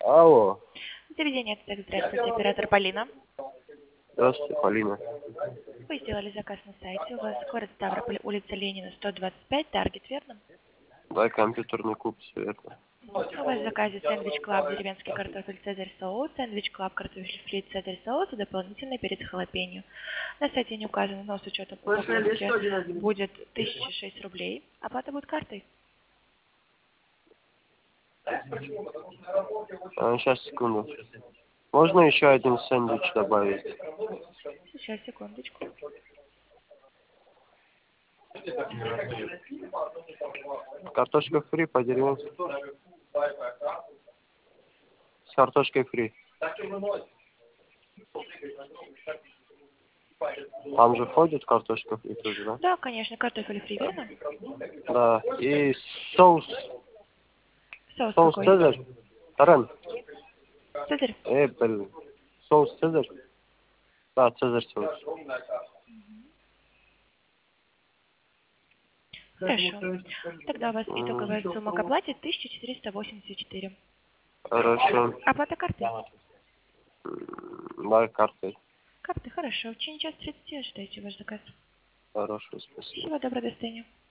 Алло. Заведение «Ацтек». Здравствуйте, оператор Полина. Здравствуйте, Полина. Вы сделали заказ на сайте. У вас город Ставрополь, улица Ленина, 125, таргет, верно? Да, компьютерный клуб, все верно. У вас в заказе сэндвич клаб, деревенский картофель, цезарь соус, сэндвич клаб, картофель фри, цезарь соус и дополнительный перец халапеньо. На сайте не указано, но с учетом упаковки будет 1006 рублей. Оплата будет картой. Сейчас, секунду. Можно еще один сэндвич добавить? Сейчас, секундочку. Картошка фри по-деревенски. С картошкой фри. Там же входит картошка фри тоже, да? Да, конечно, картофель фри, верно? Да. И соус. Соус Соус какой? Цезарь. Таран. Цезарь? Блин. Соус Цезарь. Да, Цезарь соус. Хорошо. Тогда у вас итоговая сумма к оплате 1484. Хорошо. Оплата карты? Да, картой. Карты, хорошо. В течение часа 30 ожидайте ваш заказ. Хорошо, спасибо. Всего доброго, до свидания.